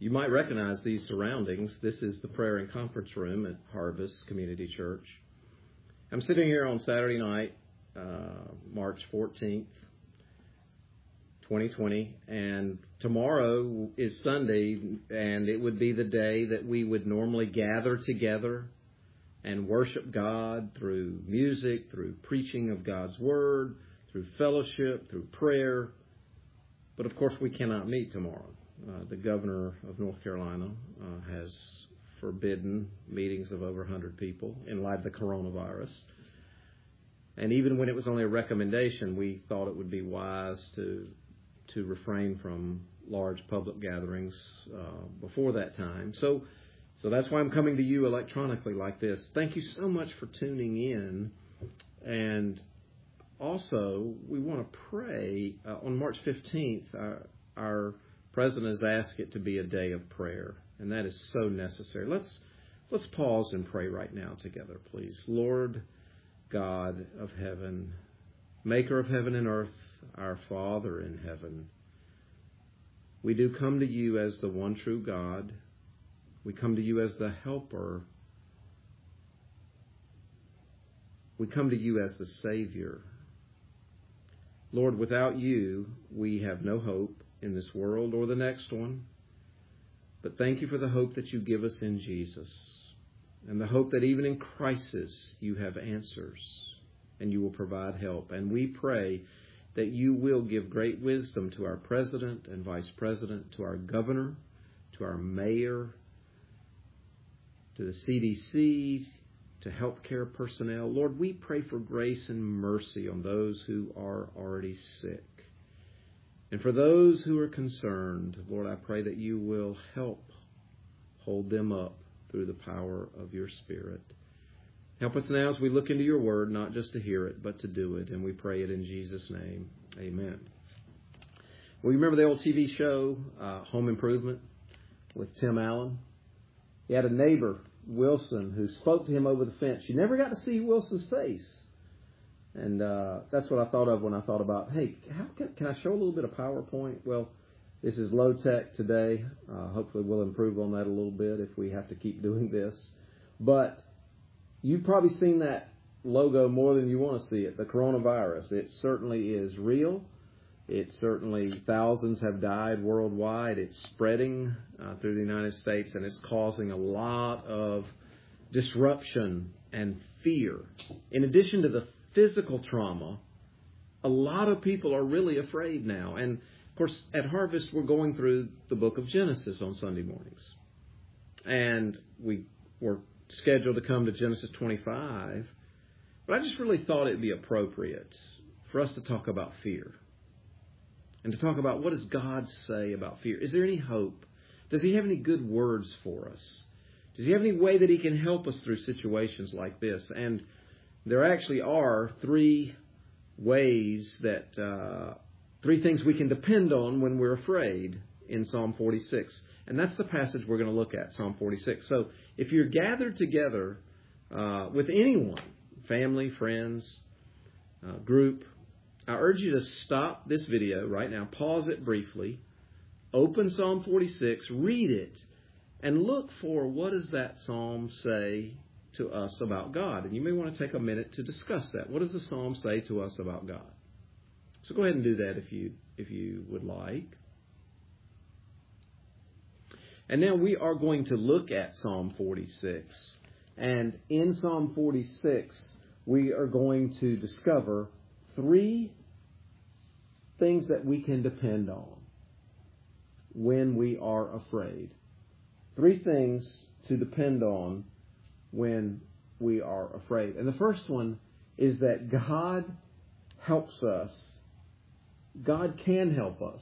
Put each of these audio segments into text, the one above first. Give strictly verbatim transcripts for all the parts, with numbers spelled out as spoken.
You might recognize these surroundings. This is the prayer and conference room at Harvest Community Church. I'm sitting here on Saturday night, uh, March fourteenth, twenty twenty, and tomorrow is Sunday, and it would be the day that we would normally gather together and worship God through music, through preaching of God's Word, through fellowship, through prayer. But of course, we cannot meet tomorrow. Uh, the governor of North Carolina uh, has forbidden meetings of over one hundred people in light of the coronavirus. And even when it was only a recommendation, we thought it would be wise to to refrain from large public gatherings uh, before that time. So, so that's why I'm coming to you electronically like this. Thank you so much for tuning in. And also, we want to pray uh, on March fifteenth. Our, our President has asked it to be a day of prayer, and that is so necessary. Let's let's pause and pray right now together, please. Lord God of heaven, maker of heaven and earth, our Father in heaven, we do come to you as the one true God. We come to you as the helper. We come to you as the Savior. Lord, without you, we have no hope in this world or the next one. But thank you for the hope that you give us in Jesus, and the hope that even in crisis you have answers and you will provide help. And we pray that you will give great wisdom to our president and vice president, to our governor, to our mayor, to the C D C, to healthcare personnel. Lord, we pray for grace and mercy on those who are already sick. And for those who are concerned, Lord, I pray that you will help hold them up through the power of your Spirit. Help us now as we look into your word, not just to hear it, but to do it. And we pray it in Jesus' name. Amen. Well, you remember the old T V show, uh, Home Improvement, with Tim Allen? He had a neighbor, Wilson, who spoke to him over the fence. You never got to see Wilson's face. And uh, that's what I thought of when I thought about, hey, how can, can I show a little bit of PowerPoint? Well, this is low tech today. Uh, hopefully we'll improve on that a little bit if we have to keep doing this. But you've probably seen that logo more than you want to see it, the coronavirus. It certainly is real. It certainly, thousands have died worldwide. It's spreading uh, through the United States, and it's causing a lot of disruption and fear. In addition to the physical trauma, a lot of people are really afraid now. And, of course, at Harvest, we're going through the book of Genesis on Sunday mornings. And we were scheduled to come to Genesis twenty-five. But I just really thought it would be appropriate for us to talk about fear. And to talk about, what does God say about fear? Is there any hope? Does he have any good words for us? Does he have any way that he can help us through situations like this? And there actually are three ways that, uh, three things we can depend on when we're afraid in Psalm forty-six. And that's the passage we're going to look at, Psalm forty-six. So if you're gathered together uh, with anyone, family, friends, uh, group, I urge you to stop this video right now, pause it briefly, open Psalm forty-six, read it, and look for, what does that psalm say to us about God? And you may want to take a minute to discuss that. What does the psalm say to us about God? So go ahead and do that if you if you would like. And now we are going to look at Psalm forty-six. And in Psalm forty-six, we are going to discover three things that we can depend on when we are afraid. Three things to depend on when we are afraid. And the first one is that God helps us. God can help us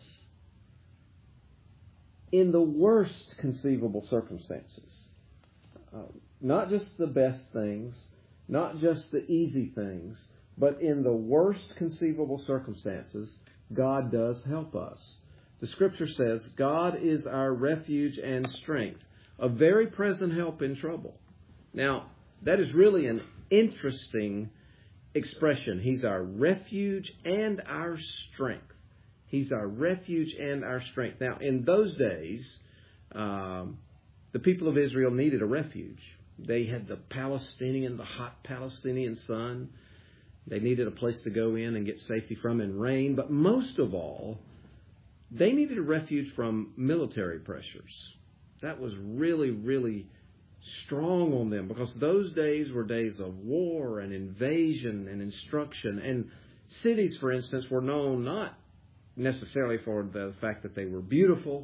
in the worst conceivable circumstances. Uh, not just the best things, not just the easy things, but in the worst conceivable circumstances, God does help us. The Scripture says, God is our refuge and strength, a very present help in trouble. Now, that is really an interesting expression. He's our refuge and our strength. He's our refuge and our strength. Now, in those days, Um, the people of Israel needed a refuge. They had the Palestinian, the hot Palestinian sun. They needed a place to go in and get safety from in rain. But most of all, they needed a refuge from military pressures. That was really, really strong on them, because those days were days of war and invasion and instruction. And cities, for instance, were known not necessarily for the fact that they were beautiful,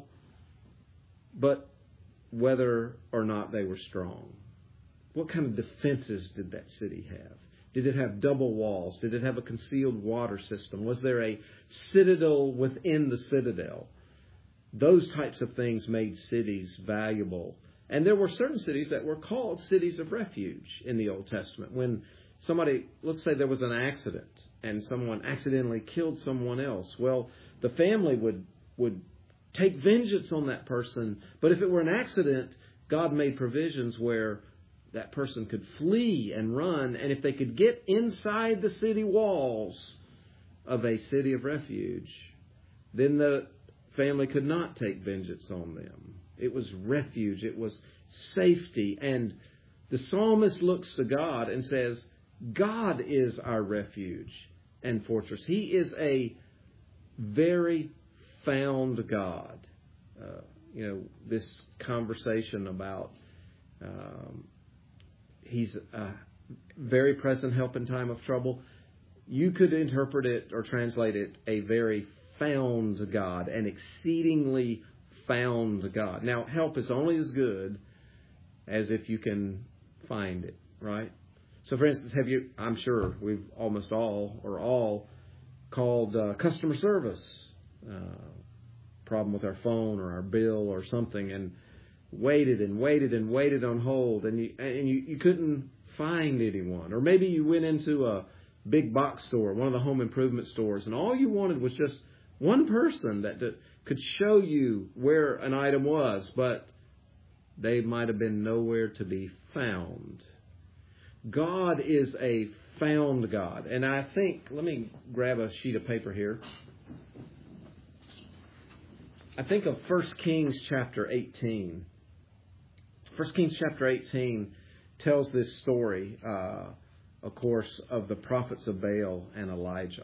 but whether or not they were strong. What kind of defenses did that city have? Did it have double walls? Did it have a concealed water system? Was there a citadel within the citadel? Those types of things made cities valuable. And there were certain cities that were called cities of refuge in the Old Testament. When somebody, let's say there was an accident and someone accidentally killed someone else, well, the family would would take vengeance on that person. But if it were an accident, God made provisions where that person could flee and run. And if they could get inside the city walls of a city of refuge, then the family could not take vengeance on them. It was refuge. It was safety. And the psalmist looks to God and says, God is our refuge and fortress. He is a very found God. Uh, you know, this conversation about um, He's a very present help in time of trouble. You could interpret it or translate it a very found God, an exceedingly found God. Now, help is only as good as if you can find it, right? So, for instance, have you, I'm sure we've almost all or all called uh, customer service, uh, problem with our phone or our bill or something, and waited and waited and waited on hold, and you and you, you couldn't find anyone. Or maybe you went into a big box store, one of the home improvement stores, and all you wanted was just one person that to, could show you where an item was, but they might have been nowhere to be found. God is a found God. And I think, let me grab a sheet of paper here. I think of First Kings chapter eighteen. First Kings chapter eighteen tells this story, uh, of course, of the prophets of Baal and Elijah.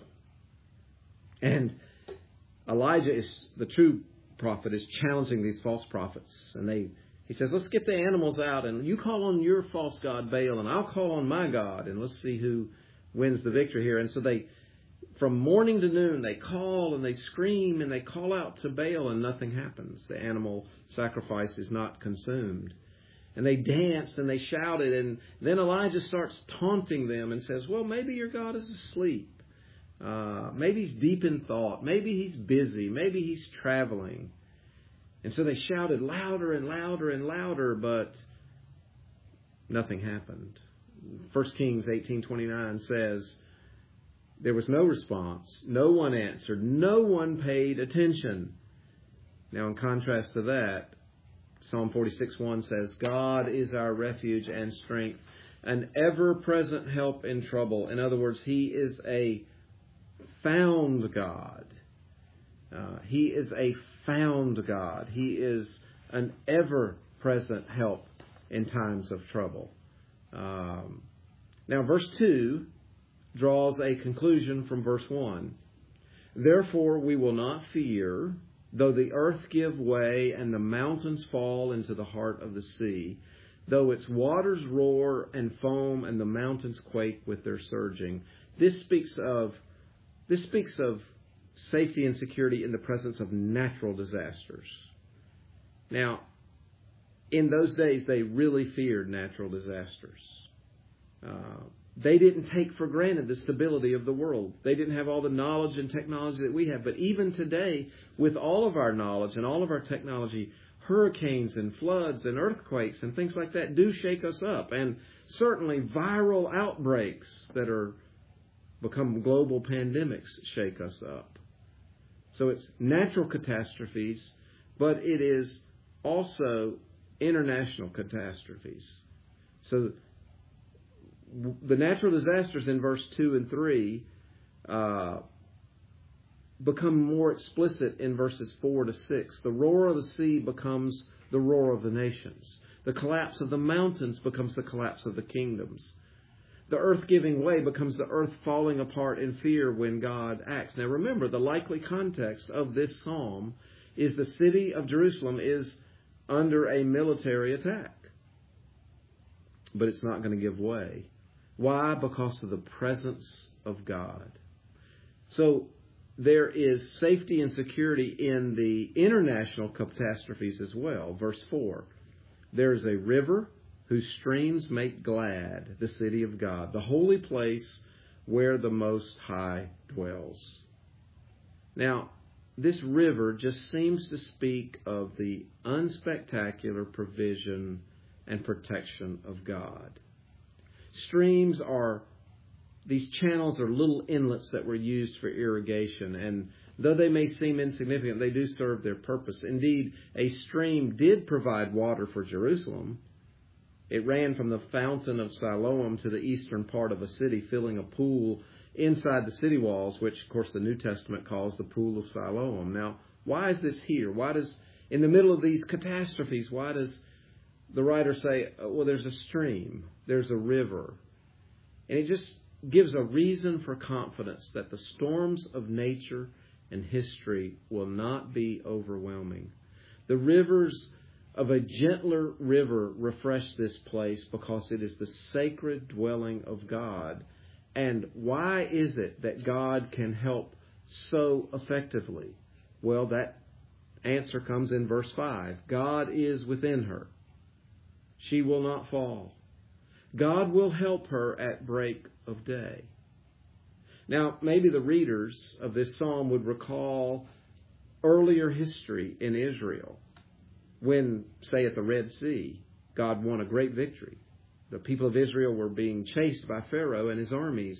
And Elijah is the true prophet, is challenging these false prophets. And they he says, let's get the animals out, and you call on your false god Baal, and I'll call on my God, and let's see who wins the victory here. And so they, from morning to noon, they call and they scream and they call out to Baal, and nothing happens. The animal sacrifice is not consumed. And they danced and they shouted, and then Elijah starts taunting them and says, well, maybe your God is asleep. Uh, maybe he's deep in thought. Maybe he's busy. Maybe he's traveling. And so they shouted louder and louder and louder, but nothing happened. First Kings eighteen twenty-nine says, there was no response. No one answered. No one paid attention. Now, in contrast to that, Psalm forty-six one says, God is our refuge and strength, an ever-present help in trouble. In other words, He is a found God. Uh, he is a found God. He is an ever-present help in times of trouble. Um, now, verse two draws a conclusion from verse one. Therefore, we will not fear, though the earth give way and the mountains fall into the heart of the sea, though its waters roar and foam and the mountains quake with their surging. This speaks of this speaks of safety and security in the presence of natural disasters. Now, in those days, they really feared natural disasters. Uh, they didn't take for granted the stability of the world. They didn't have all the knowledge and technology that we have. But even today, with all of our knowledge and all of our technology, hurricanes and floods and earthquakes and things like that do shake us up. And certainly viral outbreaks that are become global pandemics shake us up. So it's natural catastrophes, but it is also international catastrophes. So the natural disasters in verse two and three uh, become more explicit in verses four to six. The roar of the sea becomes the roar of the nations. The collapse of the mountains becomes the collapse of the kingdoms. The earth giving way becomes the earth falling apart in fear when God acts. Now remember, the likely context of this psalm is the city of Jerusalem is under a military attack. But it's not going to give way. Why? Because of the presence of God. So there is safety and security in the international catastrophes as well. Verse four. There is a river whose streams make glad the city of God, the holy place where the Most High dwells. Now, this river just seems to speak of the unspectacular provision and protection of God. Streams are, these channels are little inlets that were used for irrigation, and though they may seem insignificant, they do serve their purpose. Indeed, a stream did provide water for Jerusalem. It ran from the fountain of Siloam to the eastern part of a city, filling a pool inside the city walls, which, of course, the New Testament calls the Pool of Siloam. Now, why is this here? Why does, in the middle of these catastrophes, why does the writer say, well, there's a stream, there's a river? And it just gives a reason for confidence that the storms of nature and history will not be overwhelming. The rivers of a gentler river refresh this place because it is the sacred dwelling of God. And why is it that God can help so effectively? Well, that answer comes in verse five. God is within her. She will not fall. God will help her at break of day. Now, maybe the readers of this psalm would recall earlier history in Israel when, say, at the Red Sea, God won a great victory. The people of Israel were being chased by Pharaoh and his armies.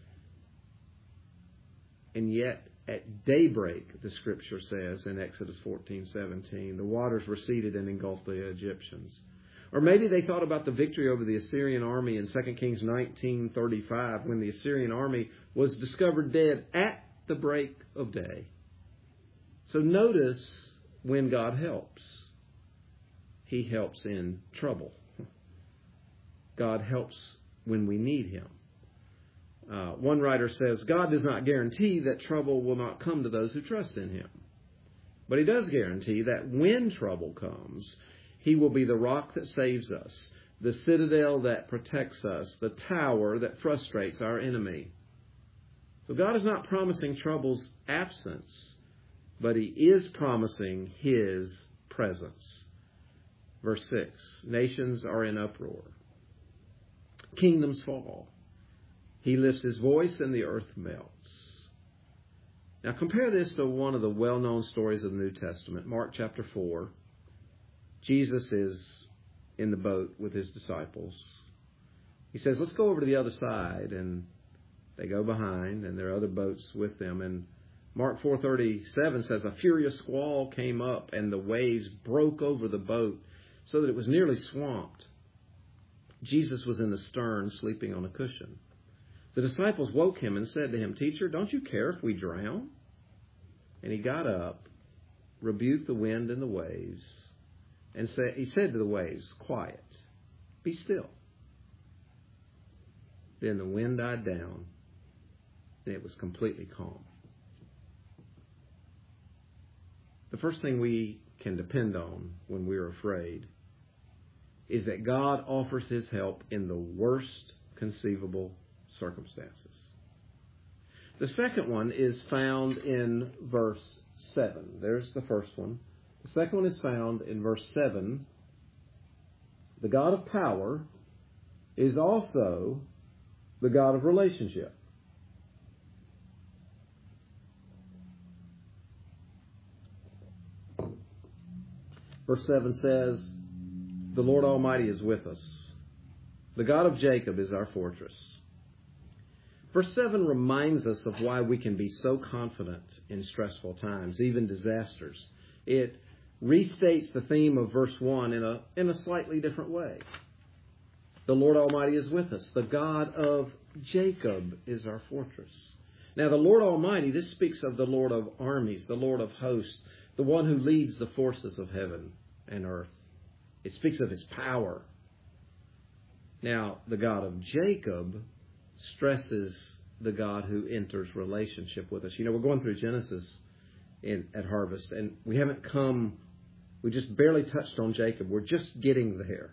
And yet, at daybreak, the Scripture says in Exodus fourteen seventeen, the waters receded and engulfed the Egyptians. Or maybe they thought about the victory over the Assyrian army in Second Kings nineteen thirty-five when the Assyrian army was discovered dead at the break of day. So notice when God helps. He helps in trouble. God helps when we need Him. Uh, one writer says, God does not guarantee that trouble will not come to those who trust in Him. But He does guarantee that when trouble comes, He will be the rock that saves us, the citadel that protects us, the tower that frustrates our enemy. So God is not promising trouble's absence, but He is promising His presence. Verse six, nations are in uproar. Kingdoms fall. He lifts His voice and the earth melts. Now compare this to one of the well-known stories of the New Testament, Mark chapter four. Jesus is in the boat with His disciples. He says, let's go over to the other side. And they go behind, and there are other boats with them. And Mark four thirty-seven says, a furious squall came up, and the waves broke over the boat so that it was nearly swamped. Jesus was in the stern, sleeping on a cushion. The disciples woke Him and said to Him, Teacher, don't you care if we drown? And He got up, rebuked the wind and the waves, and say, He said to the waves, quiet, be still. Then the wind died down, and it was completely calm. The first thing we can depend on when we're afraid is that God offers His help in the worst conceivable circumstances. The second one is found in verse seven. There's the first one. The second one is found in verse seven. The God of power is also the God of relationship. Verse seven says, the Lord Almighty is with us. The God of Jacob is our fortress. Verse seven reminds us of why we can be so confident in stressful times, even disasters. It restates the theme of verse one in a, in a slightly different way. The Lord Almighty is with us. The God of Jacob is our fortress. Now, the Lord Almighty, this speaks of the Lord of armies, the Lord of hosts, the one who leads the forces of heaven and earth. It speaks of His power. Now, the God of Jacob stresses the God who enters relationship with us. You know, we're going through Genesis in, at Harvest, and we haven't come, we just barely touched on Jacob. We're just getting there.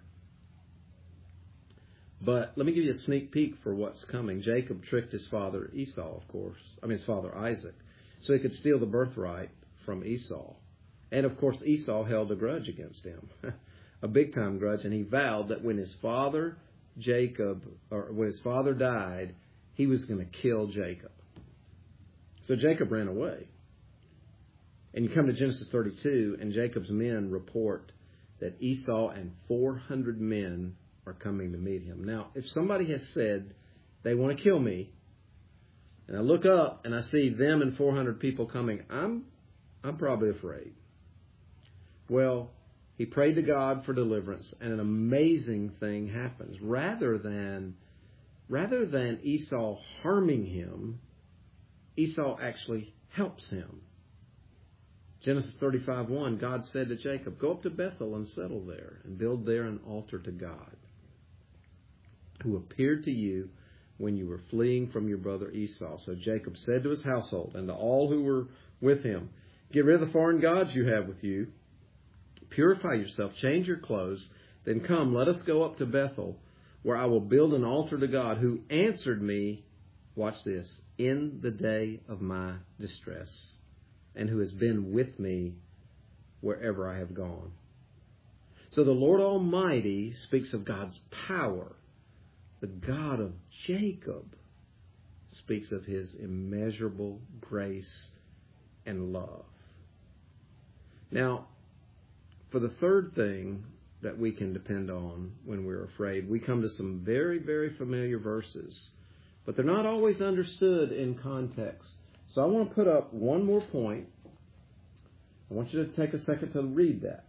But let me give you a sneak peek for what's coming. Jacob tricked his father Esau, of course. I mean, his father Isaac, so he could steal the birthright from Esau. And, of course, Esau held a grudge against him, a big-time grudge, and he vowed that when his father Jacob, or when his father died, he was going to kill Jacob. So Jacob ran away. And you come to Genesis thirty-two, and Jacob's men report that Esau and four hundred men are coming to meet him. Now, if somebody has said they want to kill me, and I look up and I see them and four hundred people coming, I'm I'm probably afraid. Well, he prayed to God for deliverance, and an amazing thing happens. Rather than, rather than Esau harming him, Esau actually helps him. Genesis thirty-five one, God said to Jacob, "Go up to Bethel and settle there, and build there an altar to God, who appeared to you when you were fleeing from your brother Esau." So Jacob said to his household and to all who were with him, "Get rid of the foreign gods you have with you. Purify yourself, change your clothes, then come, let us go up to Bethel, where I will build an altar to God, who answered me," watch this, "in the day of my distress, and who has been with me wherever I have gone." So the Lord Almighty speaks of God's power. The God of Jacob speaks of His immeasurable grace and love. Now, for the third thing that we can depend on when we're afraid, we come to some very, very familiar verses, but they're not always understood in context. So I want to put up one more point. I want you to take a second to read that.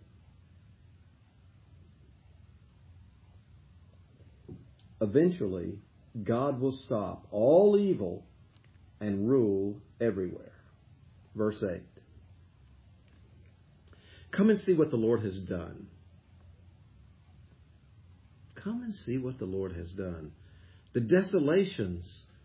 Eventually, God will stop all evil and rule everywhere. Verse eight. Come and see what the Lord has done. Come and see what the Lord has done. The desolations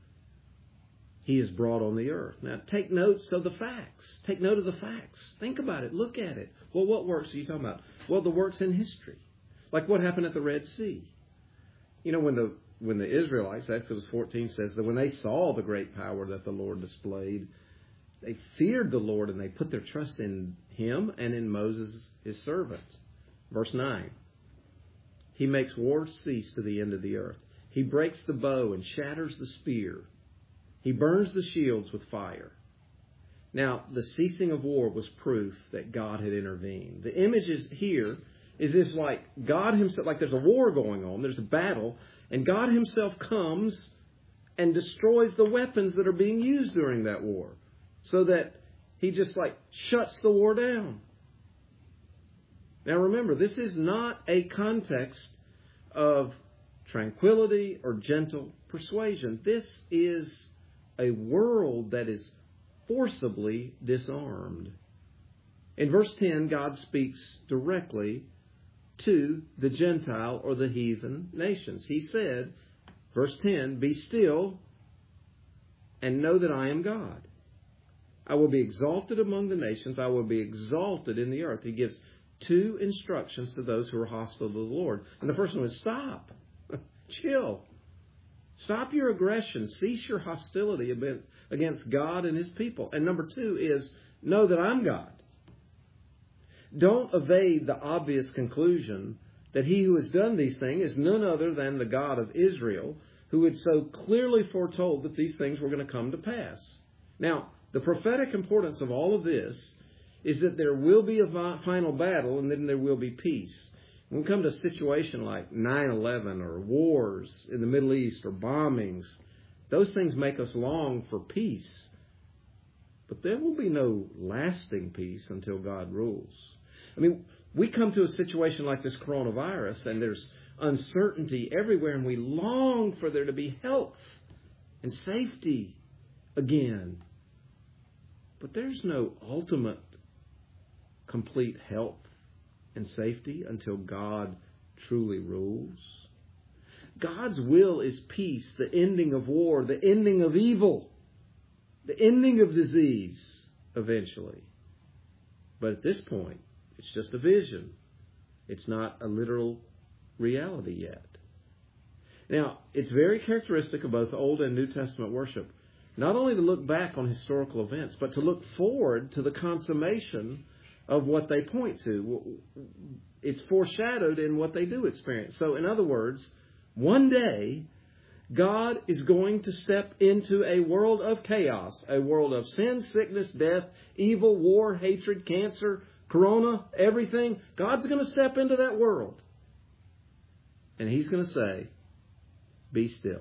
He has brought on the earth. Now, take notes of the facts. Take note of the facts. Think about it. Look at it. Well, what works are you talking about? Well, the works in history. Like what happened at the Red Sea. You know, when the when the Israelites, Exodus fourteen says that when they saw the great power that the Lord displayed, they feared the Lord and they put their trust in Him and in Moses, His servant. Verse nine. He makes war cease to the end of the earth. He breaks the bow and shatters the spear. He burns the shields with fire. Now, the ceasing of war was proof that God had intervened. The image is here is if like God Himself, like there's a war going on, there's a battle, and God Himself comes and destroys the weapons that are being used during that war, so that He just like shuts the war down. Now remember, this is not a context of tranquility or gentle persuasion. This is a world that is forcibly disarmed. In verse ten, God speaks directly to the Gentile or the heathen nations. He said, verse ten, "Be still and know that I am God. I will be exalted among the nations. I will be exalted in the earth." He gives two instructions to those who are hostile to the Lord. And the first one is stop. Chill. Stop your aggression. Cease your hostility against God and His people. And number two is know that I'm God. Don't evade the obvious conclusion that He who has done these things is none other than the God of Israel, who had so clearly foretold that these things were going to come to pass. Now, the prophetic importance of all of this is that there will be a final battle and then there will be peace. When we come to a situation like nine eleven or wars in the Middle East or bombings, those things make us long for peace. But there will be no lasting peace until God rules. I mean, we come to a situation like this coronavirus and there's uncertainty everywhere and we long for there to be health and safety again. But there's no ultimate complete health and safety until God truly rules. God's will is peace, the ending of war, the ending of evil, the ending of disease eventually. But at this point, it's just a vision. It's not a literal reality yet. Now, it's very characteristic of both Old and New Testament worship, not only to look back on historical events, but to look forward to the consummation of what they point to. It's foreshadowed in what they do experience. So, in other words, one day, God is going to step into a world of chaos, a world of sin, sickness, death, evil, war, hatred, cancer, corona, everything. God's going to step into that world. And He's going to say, be still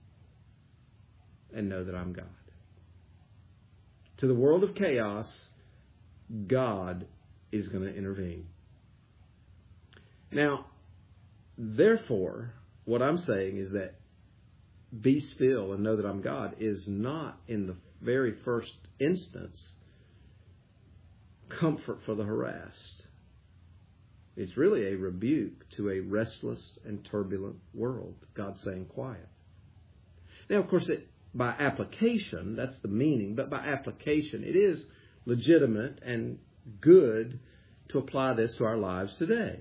and know that I'm God. To the world of chaos, God is going to intervene. Now, therefore, what I'm saying is that be still and know that I'm God is not in the very first instance comfort for the harassed. It's really a rebuke to a restless and turbulent world. God's saying quiet. Now, of course, it, by application, that's the meaning, but by application, it is legitimate and good to apply this to our lives today.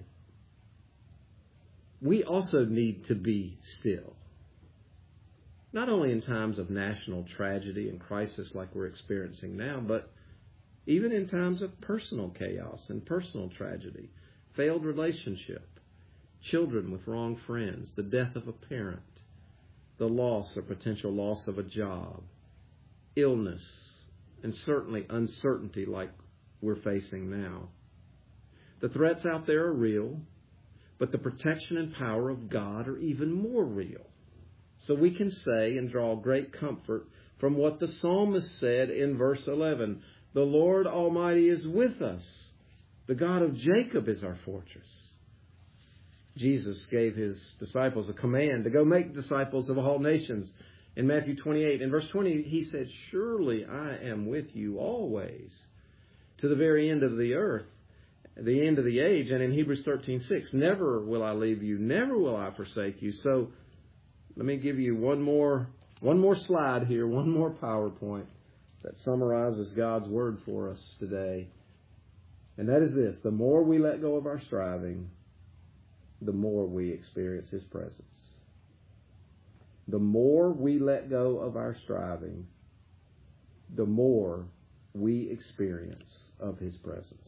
We also need to be still. Not only in times of national tragedy and crisis like we're experiencing now, but even in times of personal chaos and personal tragedy, failed relationship, children with wrong friends, the death of a parent, the loss or potential loss of a job, illness, and certainly uncertainty like we're facing now. The threats out there are real, but the protection and power of God are even more real. So we can say and draw great comfort from what the psalmist said in verse eleven. The Lord Almighty is with us. The God of Jacob is our fortress. Jesus gave His disciples a command to go make disciples of all nations. In Matthew twenty-eight, in verse twenty, He said, surely I am with you always to the very end of the earth, the end of the age. And in Hebrews thirteen six, never will I leave you, never will I forsake you. So let me give you one more, one more slide here, one more PowerPoint that summarizes God's Word for us today. And that is this: the more we let go of our striving, the more we experience His presence. The more we let go of our striving, the more we experience of His presence.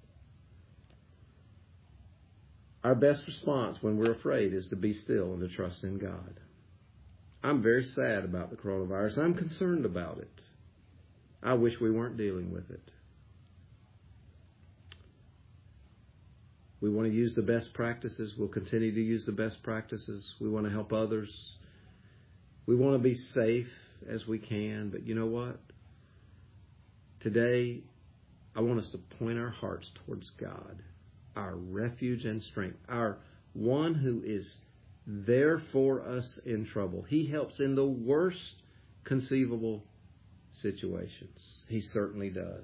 Our best response when we're afraid is to be still and to trust in God. I'm very sad about the coronavirus. I'm concerned about it. I wish we weren't dealing with it. We want to use the best practices. We'll continue to use the best practices. We want to help others. We want to be safe as we can. But you know what? Today, I want us to point our hearts towards God, our refuge and strength, our one who is there for us in trouble. He helps in the worst conceivable situations. He certainly does.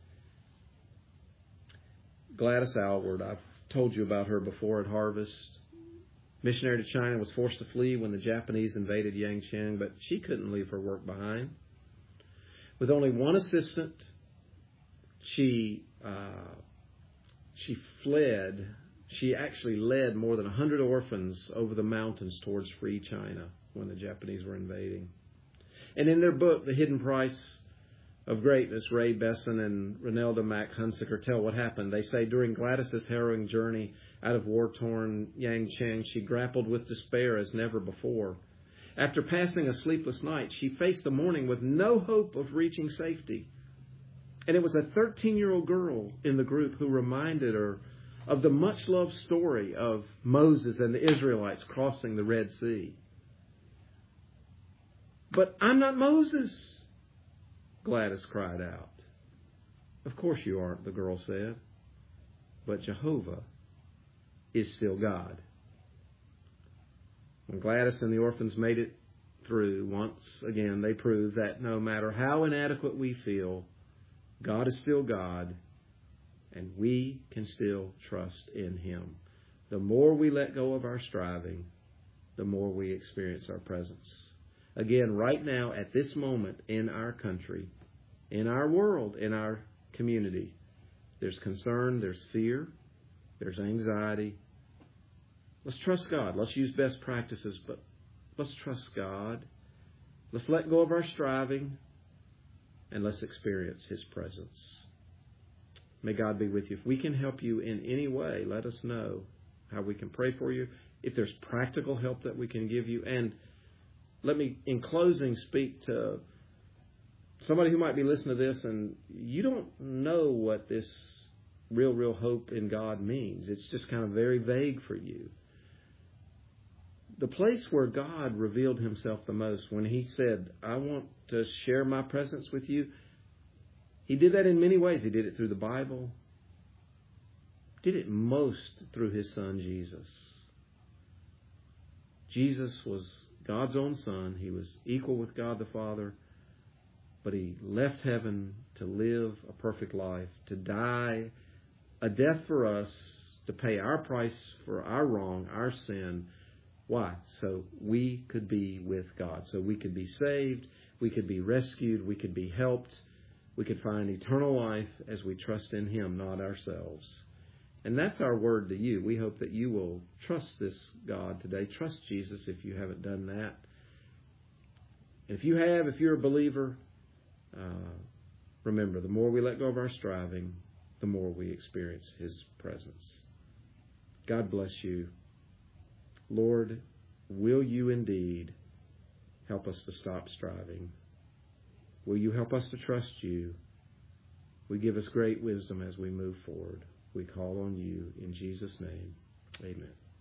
Gladys Aylward, I've told you about her before at Harvest. Missionary to China, was forced to flee when the Japanese invaded Yangcheng, but she couldn't leave her work behind. With only one assistant, she uh, she fled. She actually led more than one hundred orphans over the mountains towards free China when the Japanese were invading. And in their book, The Hidden Price of Greatness, Ray Besson and Renelda Mack Hunsaker tell what happened. They say during Gladys's harrowing journey out of war-torn Yangcheng, she grappled with despair as never before. After passing a sleepless night, she faced the morning with no hope of reaching safety. And it was a thirteen-year-old girl in the group who reminded her of the much-loved story of Moses and the Israelites crossing the Red Sea. But I'm not Moses, Gladys cried out. Of course you aren't, the girl said. But Jehovah is still God. When Gladys and the orphans made it through, once again they proved that no matter how inadequate we feel, God is still God, And we can still trust in Him. The more we let go of our striving, the more we experience our presence. Again, right now, at this moment in our country, in our world, in our community, there's concern, there's fear, there's anxiety. Let's trust God. Let's use best practices, but let's trust God. Let's let go of our striving, and let's experience His presence. May God be with you. If we can help you in any way, let us know how we can pray for you. If there's practical help that we can give you. And let me, in closing, speak to somebody who might be listening to this and you don't know what this real, real hope in God means. It's just kind of very vague for you. The place where God revealed Himself the most, when He said, I want to share my presence with you, He did that in many ways. He did it through the Bible. Did it most through His Son, Jesus. Jesus was God's own Son. He was equal with God the Father. But He left heaven to live a perfect life, to die a death for us, to pay our price for our wrong, our sin. Why? So we could be with God. So we could be saved. We could be rescued. We could be helped. We could find eternal life as we trust in Him, not ourselves. And that's our word to you. We hope that you will trust this God today. Trust Jesus if you haven't done that. If you have, if you're a believer, uh, remember, the more we let go of our striving, the more we experience His presence. God bless you. Lord, will you indeed help us to stop striving? Will you help us to trust you? We give us great wisdom as we move forward. We call on you in Jesus' name. Amen.